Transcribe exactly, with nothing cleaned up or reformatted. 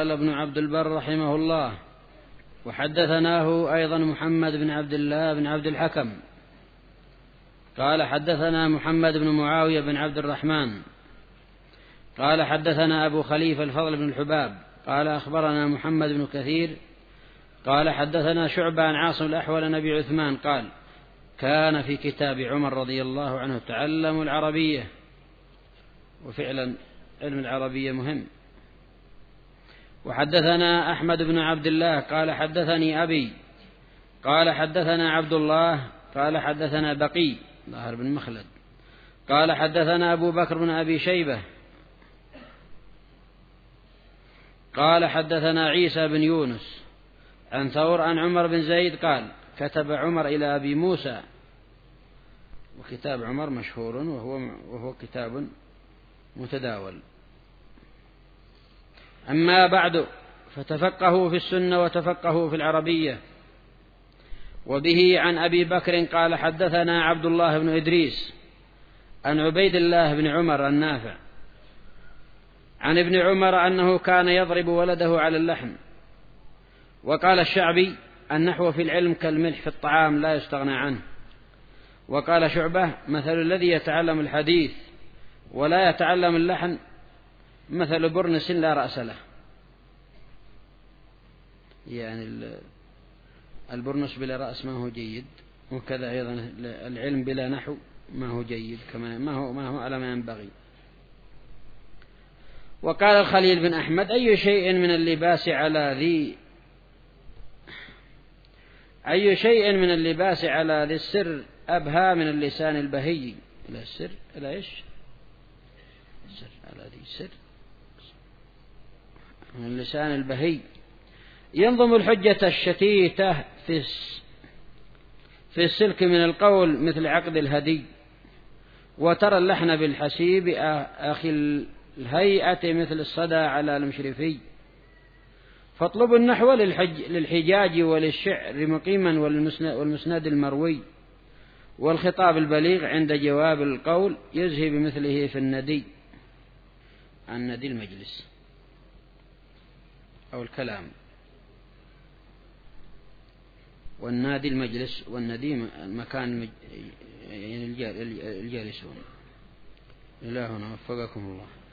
قال ابن عبد البر رحمه الله: وحدثناه أيضا محمد بن عبد الله بن عبد الحكم قال حدثنا محمد بن معاوية بن عبد الرحمن قال حدثنا أبو خليفة الفضل بن الحباب قال أخبرنا محمد بن كثير قال حدثنا شعبة عن عاصم الأحول عن أبي عثمان قال: كان في كتاب عمر رضي الله عنه تعلموا العربية. وفعلا علم العربية مهم. وحدثنا أحمد بن عبد الله قال حدثني أبي قال حدثنا عبد الله قال حدثنا بقي ظاهر بن مخلد قال حدثنا أبو بكر بن أبي شيبة قال حدثنا عيسى بن يونس عن ثور عن عمر بن زيد قال: كتب عمر إلى أبي موسى. وكتاب عمر مشهور وهو, وهو كتاب متداول. أما بعد، فتفقهوا في السنة وتفقهوا في العربية. وبه عن أبي بكر قال حدثنا عبد الله بن إدريس عن عبيد الله بن عمر النافع عن ابن عمر أنه كان يضرب ولده على اللحم. وقال الشعبي: النحو في العلم كالملح في الطعام لا يستغنى عنه. وقال شعبة: مثل الذي يتعلم الحديث ولا يتعلم اللحن مثل برنس لا رأس له. يعني البرنس بلا رأس ما هو جيد، وكذا أيضا العلم بلا نحو ما هو جيد، كما ما هو ما هو على ما ينبغي. وقال الخليل بن أحمد: أي شيء من اللباس على ذي أي شيء من اللباس على ذي السر أبهى من اللسان البهي. إلى السر إلى إيش؟ السر على ذي السر من اللسان البهي. ينظم الحجة الشتيتة في في السلك من القول مثل عقد الهدي. وترى اللحن بالحسيب أخي الهيئة مثل الصدى على المشرفي. فاطلبوا النحو للحج للحجاج وللشعر مقيما والمسند المروي. والخطاب البليغ عند جواب القول يزهي بمثله في الندي. الندي المجلس أو الكلام، والنادي المجلس، والندي المكان يعني الجالسون. إلهنا وفقكم الله.